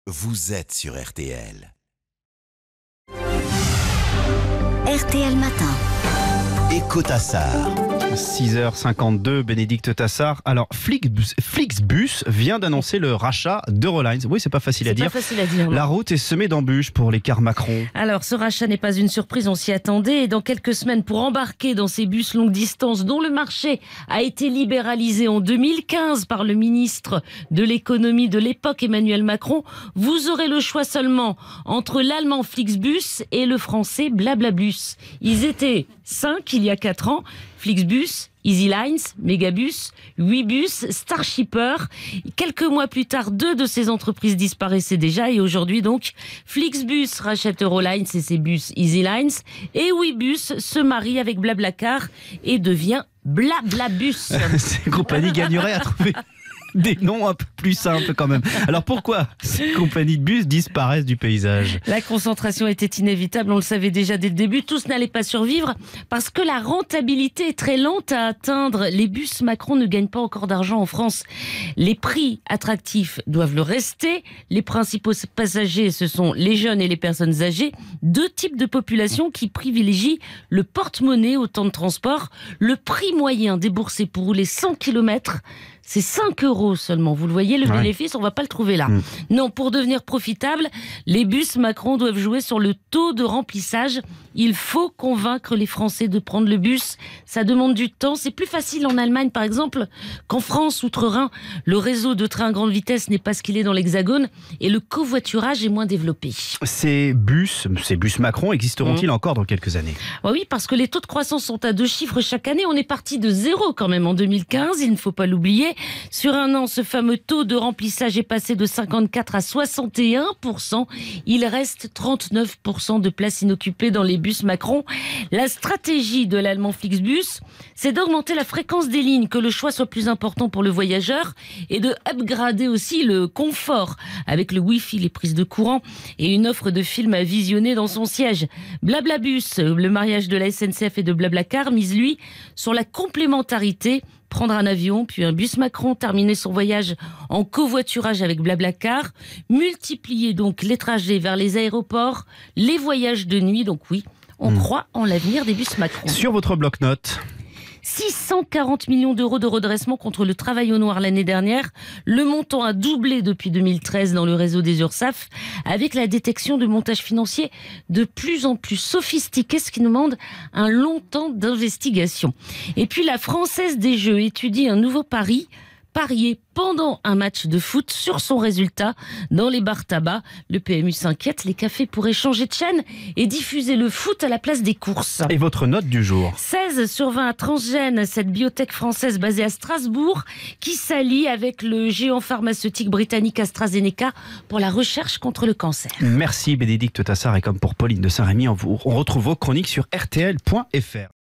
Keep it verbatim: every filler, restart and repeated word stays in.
vous êtes sur R T L. R T L Matin. Écho Tassard. six heures cinquante-deux, Bénédicte Tassard. Alors, Flixbus, Flixbus vient d'annoncer le rachat d'Eurolines. Oui, c'est pas facile à C'est dire. pas facile à dire. non. La route est semée d'embûches pour les cars Macron. Alors, ce rachat n'est pas une surprise, on s'y attendait. Et dans quelques semaines, pour embarquer dans ces bus longue distance dont le marché a été libéralisé en deux mille quinze par le ministre de l'économie de l'époque, Emmanuel Macron, vous aurez le choix seulement entre l'allemand Flixbus et le français Blablabus. Ils étaient cinq il y a quatre ans. Flixbus, EasyLines, Megabus, Ouibus, Starshipper. Quelques mois plus tard, deux de ces entreprises disparaissaient déjà et aujourd'hui donc, Flixbus rachète Eurolines et ses bus EasyLines et Ouibus se marie avec Blablacar et devient Blablabus. Ces compagnies gagneraient à trouver des noms un peu plus simples quand même. Alors pourquoi ces compagnies de bus disparaissent du paysage? La concentration était inévitable, on le savait déjà dès le début. Tous n'allaient pas survivre parce que la rentabilité est très lente à atteindre. Les bus Macron ne gagnent pas encore d'argent en France. Les prix attractifs doivent le rester. Les principaux passagers, ce sont les jeunes et les personnes âgées. Deux types de population qui privilégient le porte-monnaie au temps de transport. Le prix moyen déboursé pour rouler cent kilomètres, c'est cinq euros seulement. Vous le voyez, le Ouais. bénéfice, on ne va pas le trouver là. Mmh. Non, pour devenir profitable, les bus Macron doivent jouer sur le taux de remplissage. Il faut convaincre les Français de prendre le bus. Ça demande du temps. C'est plus facile en Allemagne, par exemple, qu'en France, outre-Rhin. Le réseau de trains à grande vitesse n'est pas ce qu'il est dans l'Hexagone et le covoiturage est moins développé. Ces bus, ces bus Macron existeront-ils Mmh. encore dans quelques années? Ah oui, parce que les taux de croissance sont à deux chiffres chaque année. On est parti de zéro quand même en deux mille quinze, il ne faut pas l'oublier. Sur un an, ce fameux taux de remplissage est passé de cinquante-quatre à soixante et un pour cent. Il reste trente-neuf pour cent de places inoccupées dans les bus Macron. La stratégie de l'allemand Flixbus, c'est d'augmenter la fréquence des lignes, que le choix soit plus important pour le voyageur et de upgrader aussi le confort avec le Wi-Fi, les prises de courant et une offre de films à visionner dans son siège. Blablabus, le mariage de la S N C F et de Blablacar, mise lui sur la complémentarité. Prendre un avion, puis un bus Macron, terminer son voyage en covoiturage avec Blablacar, multiplier donc les trajets vers les aéroports, les voyages de nuit. Donc oui, on mmh. croit en l'avenir des bus Macron. Sur votre bloc-notes, six cent quarante millions d'euros de redressement contre le travail au noir l'année dernière. Le montant a doublé depuis deux mille treize dans le réseau des URSSAF, avec la détection de montages financiers de plus en plus sophistiqués, ce qui demande un long temps d'investigation. Et puis la Française des Jeux étudie un nouveau pari, parier pendant un match de foot sur son résultat dans les bars tabac. Le P M U s'inquiète, les cafés pourraient changer de chaîne et diffuser le foot à la place des courses. Et votre note du jour? seize sur vingt à Transgène, cette biotech française basée à Strasbourg, qui s'allie avec le géant pharmaceutique britannique AstraZeneca pour la recherche contre le cancer. Merci Bénédicte Tassard, et comme pour Pauline de Saint-Rémy, on, vous, on retrouve vos chroniques sur R T L point F R.